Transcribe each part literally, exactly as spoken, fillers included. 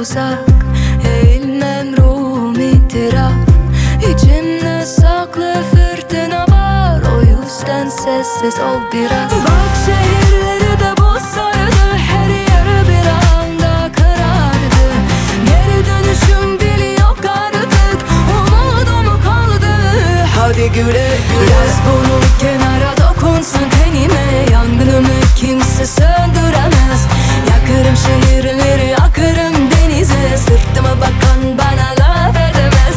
uzak, eğilmem ruhum itiraf. İçimde saklı fırtına var, o yüzden sessiz ol biraz. Bak şehirleri de buz sardı, her yer bir anda karardı. Geri dönüşüm bile yok artık, umudum kaldı. Hadi güle güle. Yaz bunu kenara, dokunsun tenime. Yangınımı kimse söndüremez. Yakarım şehirleri, akarım denize. Sırtıma bakan bana laf edemez.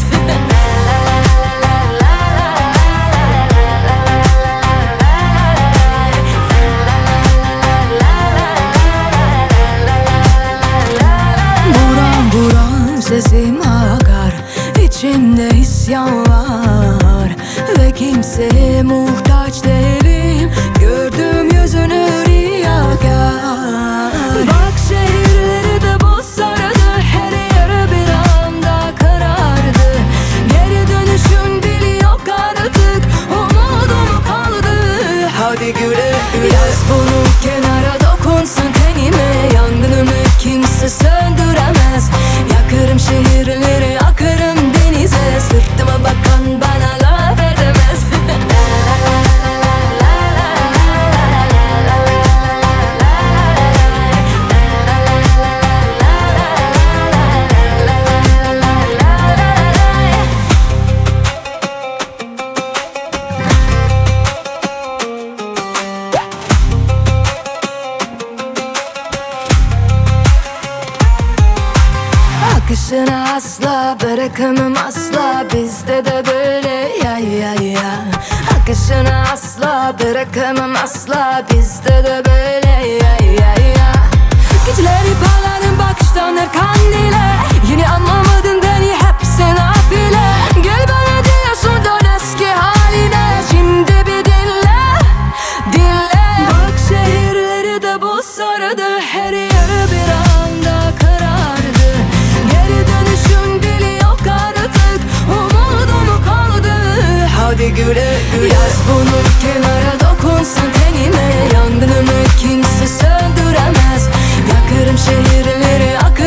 Buram buram sesim akar, İçimde isyan var ve kimseye muhtaç değilim. Gördüğüm yüzünü rüyakar. Bak şehirleri de buz sardı, her yer bir anda karardı. Geri dönüşüm bile yok artık, umudum kaldı. Hadi güle güle. Yaz bunu kenara, dokunsun tenime. Yangınımı kimse söndüremez. Yakarım şehirleri, akarım denize. Sırtıma bakan bana laf edemez. Akışını asla bırakamam, asla bizde de böyle ya ya ya. Akışını asla bırakamam, asla bizde de böyle ya ya ya. Geceleri parlarım bakıştan her kandile. Yine anlamadın beni, hepsi nafile. Gel bana diyorsun, dön eski haline. Şimdi bir dinle, dinle. Bak şehirleri de buz sardı, her yer bir anda karardı. Geri dönüşüm bile yok artık, umudum kaldı. Hadi güle güle. Yaz bunu kenara, dokunsun tenime. Yangınımı kimse söndüremez. Yakarım şehirleri, akarım